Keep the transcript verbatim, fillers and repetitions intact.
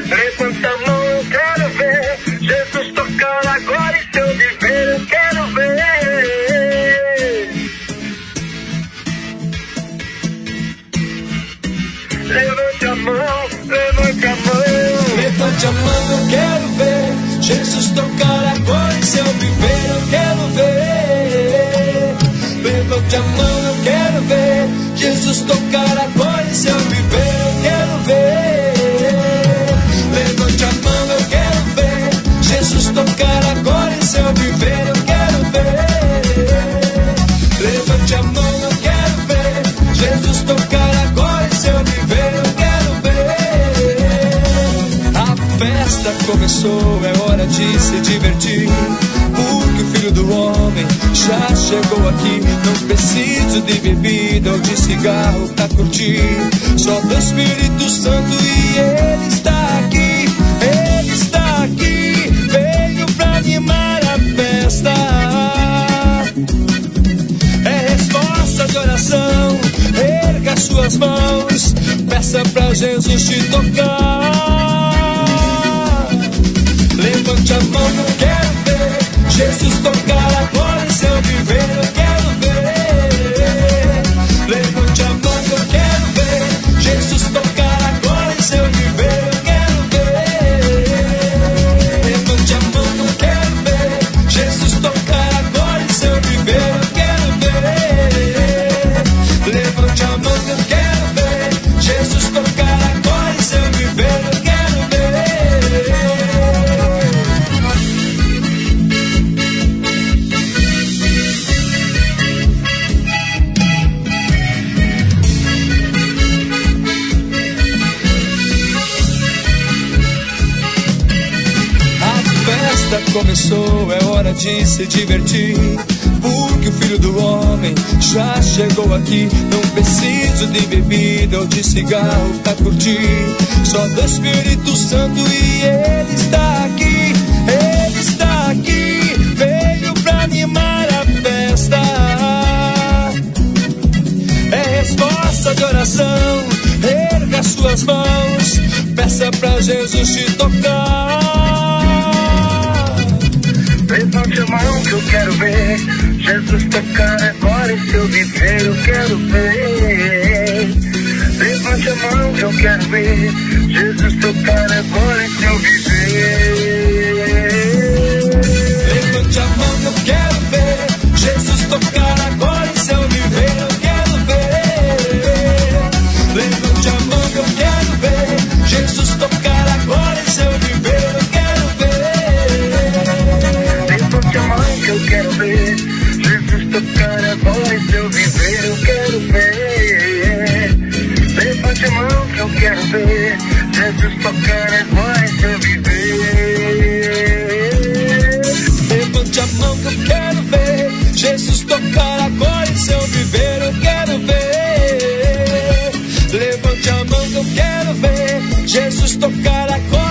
Levanta a mão, eu quero ver Jesus tocar agora e seu viver, eu quero ver. Levante a mão, levante a mão. Levante a mão, eu quero ver Jesus tocar agora em seu viver, eu quero ver. Levante a mão, eu quero ver Jesus tocar agora em seu viver, eu quero ver. Levante a mão, eu quero ver Jesus tocar agora em seu viver, eu quero ver. Levante a mão, eu quero ver Jesus tocar agora em seu viver, eu quero ver. A festa começou, é hora de se divertir, porque o Filho do Homem já chegou aqui. Não preciso de bebida ou de cigarro pra curtir, só do Espírito Santo e Ele está aqui. Ele está aqui, veio pra animar a festa. É resposta de oração, erga suas mãos, peça pra Jesus te tocar. Levante a mão, eu quero ver Jesus tocar agora em seu viver, eu quero ver. Levante a mão, eu quero ver Jesus tocar agora em seu viver, eu quero ver. Levante a mão, eu quero ver Jesus tocar agora em seu viver, eu quero ver. Levante a mão, eu quero ver Jesus tocar agora em seu viver, eu quero ver. Começou, é hora de se divertir, porque o Filho do Homem já chegou aqui. Não preciso de bebida ou de cigarro pra curtir, só do Espírito Santo e Ele está aqui. Ele está aqui, veio pra animar a festa. É resposta de oração, erga suas mãos, peça pra Jesus te tocar. Levante a mão que eu quero ver Jesus tocar agora em seu viver, eu quero ver. Levante a mão que eu quero ver Jesus tocar agora em seu viver. Levante a mão que eu quero ver Jesus tocar agora em seu viver, eu quero ver. Levante a mão que eu quero ver Jesus tocar agora em seu viver, eu quero ver. Levante a mão que eu quero ver Jesus tocar agora em seu viver, eu quero ver. Levante a mão que eu quero ver Jesus tocar agora em seu viver. Levante a mão que eu quero ver Jesus tocar agora em seu viver, eu quero ver. Levante a mão que eu quero ver Jesus tocar agora